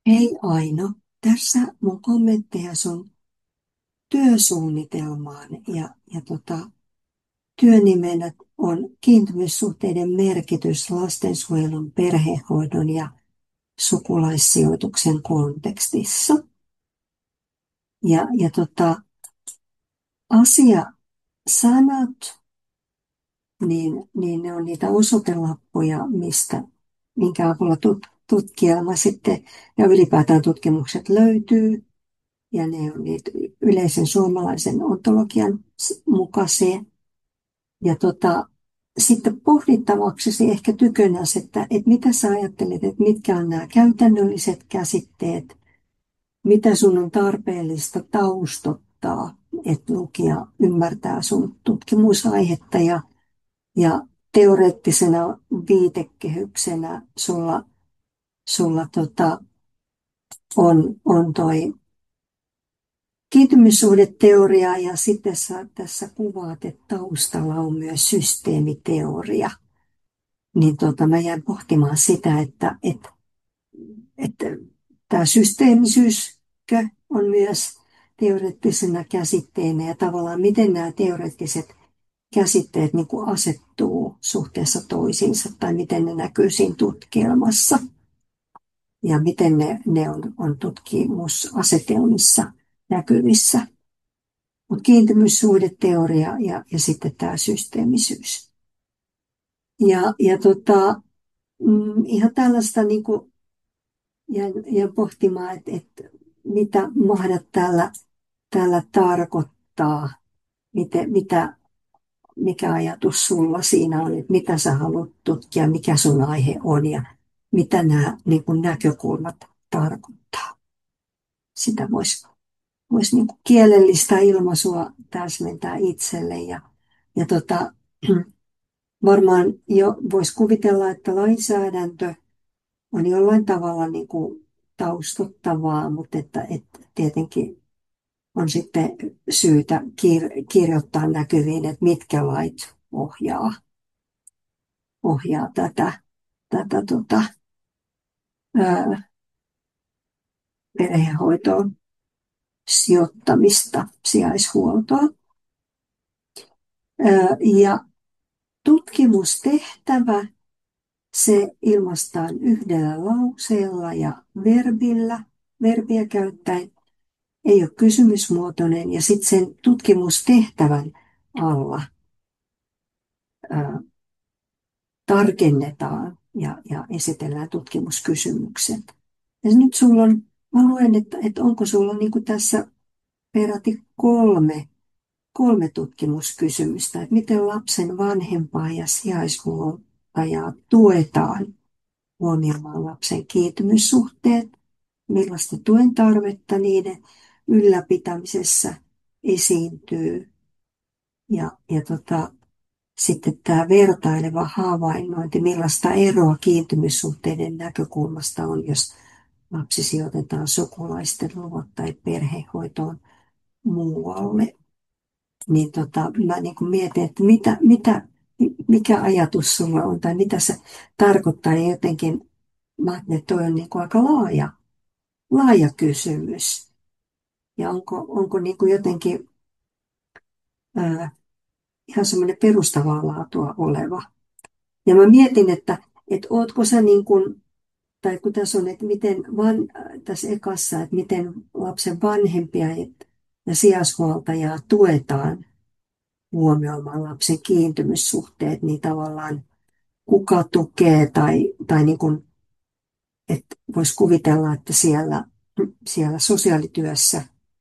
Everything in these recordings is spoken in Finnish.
Hei Aino, tässä mun kommentteja sun työsuunnitelmaan ja työnimenä on kiintymyssuhteiden merkitys lastensuojelun, perhehoidon ja sukulaissijoituksen kontekstissa. Ja asia sanat, niin ne on niitä osoitelappuja, minkä avulla tutkielma sitten ja ylipäätään tutkimukset löytyy. Ja ne on niitä yleisen suomalaisen ontologian mukaisia. Ja sitten pohdittavaksesi ehkä tykönäs, että mitä sä ajattelet, että mitkä on nämä käytännölliset käsitteet, mitä sun on tarpeellista taustottaa, että lukija ymmärtää sun tutkimusaihetta ja teoreettisena viitekehyksenä sulla on toi kiintymyssuhdeteoria ja sitten sä tässä kuvaat, että taustalla on myös systeemiteoria. Niin mä jäin pohtimaan sitä, että tämä systeemisyyskö on myös teoreettisena käsitteenä ja tavallaan miten nämä teoreettiset käsitteet niin kuin asettuu suhteessa toisiinsa tai miten ne näkyy siinä tutkielmassa ja miten ne on tutkimusasetelmissa näkyvissä. Mutta kiintymyssuhdeteoria ja sitten tämä systeemisyys. Ihan tällaista niin kuin jäin pohtimaan, että mitä mahdat tällä tarkoittaa, mikä ajatus sulla siinä on, että mitä sä haluat tutkia, mikä sun aihe on ja mitä nämä niin kuin näkökulmat tarkoittaa. Sitä voisi niin kuin kielellistä ilmaisua täsmentää itselle ja varmaan jo voisi kuvitella, että lainsäädäntö on jollain tavalla niin kuin taustottavaa, mutta että tietenkin on sitten syytä kirjoittaa näkyviin, että mitkä lait ohjaa tätä perhehoitoon sijoittamista, sijaishuoltoa. Ja tutkimustehtävä, se ilmaistaan yhdellä lauseella ja verbiä käyttäen, ei ole kysymysmuotoinen ja sitten sen tutkimustehtävän alla ää, tarkennetaan ja esitellään tutkimuskysymykset. Ja nyt sulla on, mä luen, että onko sulla niin kuin tässä peräti kolme tutkimuskysymystä, että miten lapsen vanhempaa ja sijaishuoltajaa tuetaan huomioimaan lapsen kiintymyssuhteet, millaista tuen tarvetta niiden ylläpitämisessä esiintyy ja sitten tämä vertaileva havainnointi, millaista eroa kiintymyssuhteiden näkökulmasta on, jos lapsi sijoitetaan sukulaisten luo tai perhehoitoon muualle. Niin mä niin kuin mietin, että mikä ajatus sulla on tai mitä se tarkoittaa. Ja jotenkin mä ajattelin, että toi on niin kuin aika laaja kysymys. Ja onko niin kuin jotenkin ää, ihan semmoinen perustavaa laatua oleva. Ja mä mietin, että ootko sä niin kuin, tai kun tässä on, että tässä ekassa, että miten lapsen vanhempia ja sijaishuoltajaa tuetaan huomioimaan lapsen kiintymyssuhteet, niin tavallaan kuka tukee tai niin kuin, että voisi kuvitella, että siellä sosiaalityössä,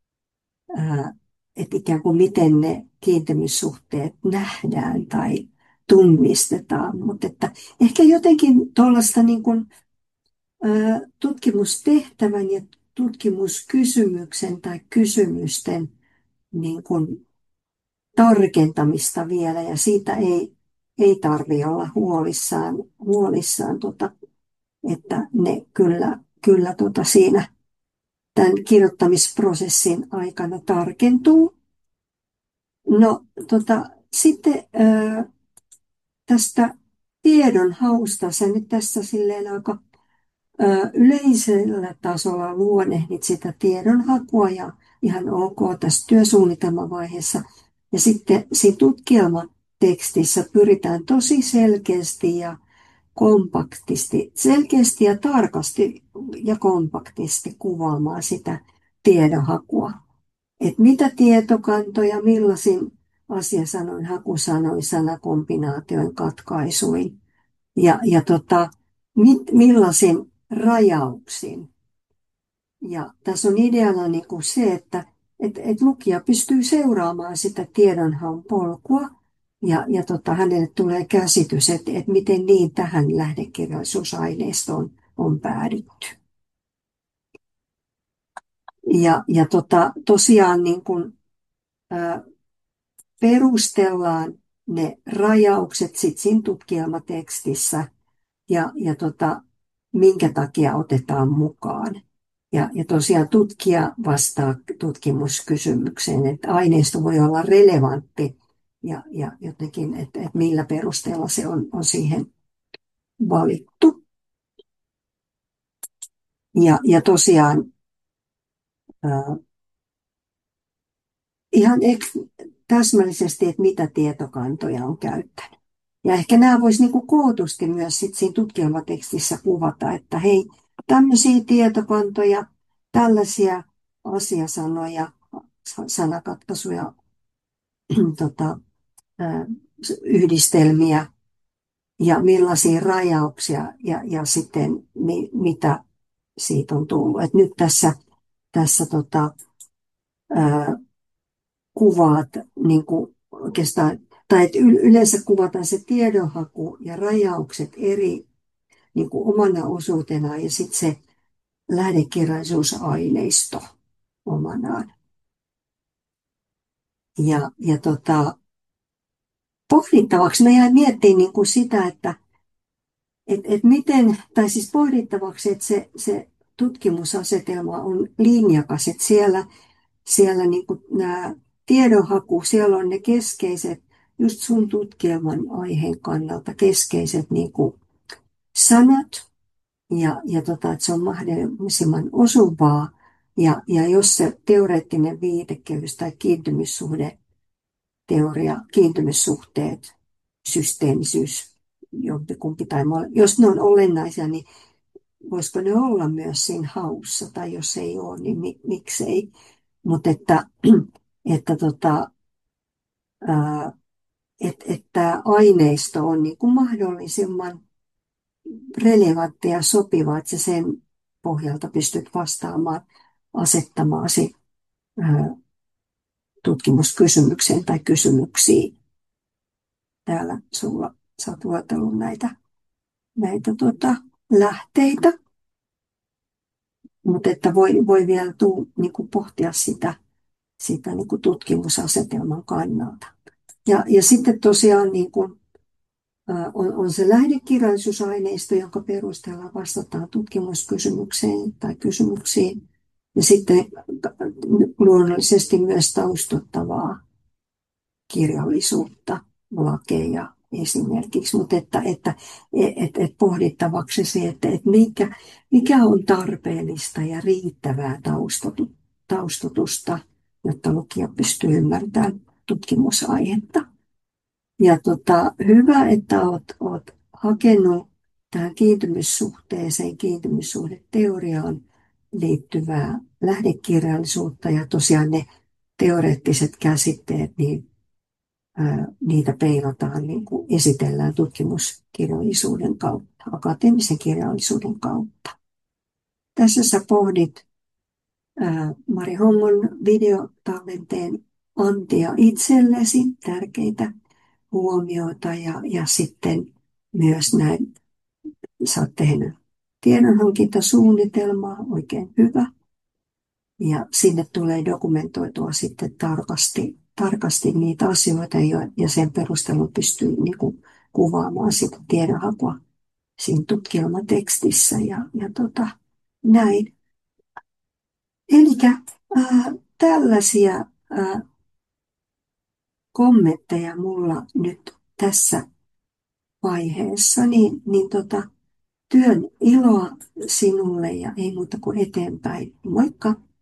että ikään kuin miten ne kiintymyssuhteet nähdään tai tunnistetaan, mutta että ehkä jotenkin tuollaista niin kuin, tutkimustehtävän ja tutkimuskysymyksen tai kysymysten niin kuin tarkentamista vielä ja siitä ei tarvitse olla huolissaan että ne kyllä siinä tämän kirjoittamisprosessin aikana tarkentuu. No sitten tästä tiedon hausta, sä nyt tässä silleen aika Yleisellä tasolla luonnehdit sitä tiedonhakua ja ihan ok tässä työsuunnitelmavaiheessa. Ja sitten siinä tutkielmatekstissä pyritään tosi selkeästi ja kompaktisti, selkeästi ja tarkasti ja kompaktisti kuvaamaan sitä tiedonhakua. Että mitä tietokantoja, millaisin asiasanoin, hakusanoin, sanakombinaatioin, katkaisuin ja millaisin rajauksin. Ja tässä on ideana niin kuin se, että lukija pystyy seuraamaan sitä tiedonhaun polkua ja hänelle tulee käsitys, että miten niin tähän lähdekirjallisuusaineistoon on päädytty. Tosiaan niin kuin, perustellaan ne rajaukset sit siinä tutkielmatekstissä ja minkä takia otetaan mukaan. Ja tosiaan tutkija vastaa tutkimuskysymykseen, että aineisto voi olla relevantti ja jotenkin, että millä perusteella se on siihen valittu. Ja tosiaan ihan täsmällisesti, että mitä tietokantoja on käyttänyt. Ja ehkä nämä voisi niin kuin kootusti myös sit siinä tutkielmatekstissä kuvata, että hei, tämmöisiä tietokantoja, tällaisia asiasanoja, sanakatkaisuja, tota, yhdistelmiä ja millaisia rajauksia ja sitten mitä siitä on tullut. Et nyt tässä kuvaat niin kuin oikeastaan, tai että yleensä kuvataan se tiedonhaku ja rajaukset eri niin kuin omana osuutenaan ja sitten se lähdekirjallisuusaineisto omanaan. Pohdittavaksi mä jäin miettimään niin kuin sitä, että miten, tai siis pohdittavaksi, että se tutkimusasetelma on linjakas, että siellä niin kuin nämä tiedonhaku, siellä on ne keskeiset, just sun tutkielman aiheen kannalta keskeiset niin kuin sanat, että se on mahdollisimman osuvaa, ja jos se teoreettinen viitekehys tai kiintymyssuhde, teoria, kiintymyssuhteet, systeemisyys, jompikumpi tai jos ne on olennaisia, niin voisiko ne olla myös siinä haussa, tai jos ei ole, niin miksei. Mutta että aineisto on niin kuin mahdollisimman relevantti ja sopiva, että sen pohjalta pystyt vastaamaan asettamaasi tutkimuskysymykseen tai kysymyksiin. Täällä sä oot luetellut näitä lähteitä, mutta että voi vielä niin kuin pohtia sitä niin kuin tutkimusasetelman kannalta. Ja sitten tosiaan niin kuin, on se lähdekirjallisuusaineisto, jonka perusteella vastataan tutkimuskysymykseen tai kysymyksiin. Ja sitten luonnollisesti myös taustoittavaa kirjallisuutta, lakeja esimerkiksi, mutta että pohdittavaksi se, että mikä on tarpeellista ja riittävää taustotusta, jotta lukija pystyy ymmärtämään tutkimusaihetta. Ja hyvä, että olet hakenut tähän kiintymyssuhteeseen, kiintymyssuhdeteoriaan liittyvää lähdekirjallisuutta ja tosiaan ne teoreettiset käsitteet, niin niitä peilataan, niin kuin esitellään tutkimuskirjallisuuden kautta, akateemisen kirjallisuuden kautta. Tässä sä pohdit Mari Hommon videotallenteen antia itsellesi, tärkeitä huomioita ja sitten myös näin, sä oot tehnyt tiedonhankintasuunnitelmaa, oikein hyvä. Ja sinne tulee dokumentoitua sitten tarkasti niitä asioita ja sen perusteella pystyy niin kuin kuvaamaan sitä tiedonhakua siinä tutkielmatekstissä ja näin. Eli tällaisia kommentteja mulla nyt tässä vaiheessa, niin työn iloa sinulle ja ei muuta kuin eteenpäin. Moikka!